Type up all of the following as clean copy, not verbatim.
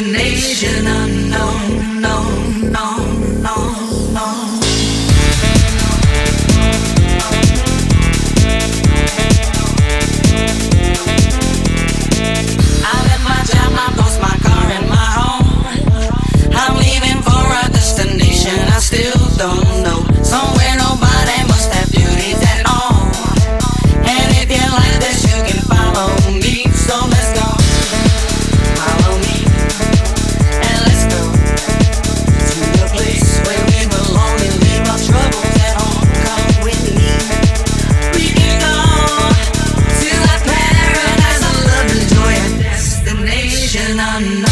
destination unknown, no, no, no, no. I left my job, my boss, my car, and my home. I'm leaving for a destination I still don't know. Somewhere nobody must have beauties at all. And if you like this, you can follow me. So let's go. Follow me. And let's go to the place where we belong and leave our troubles at home. Come with me. We can go to that paradise of love and joy, a destination unknown.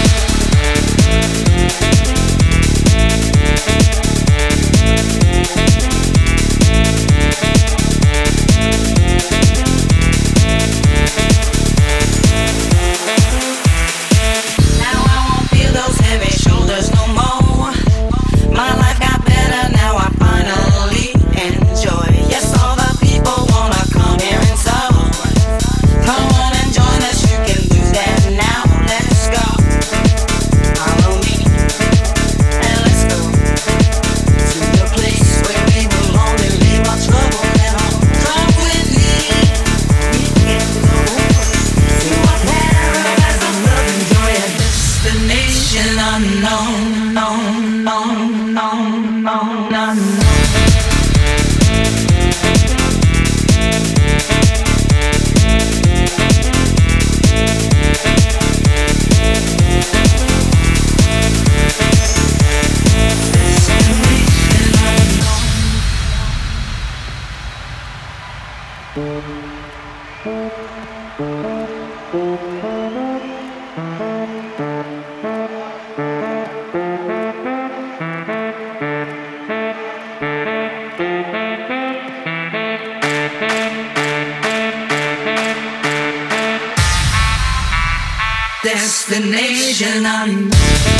Unknown, no, no, no, no, no, no. Destination unknown.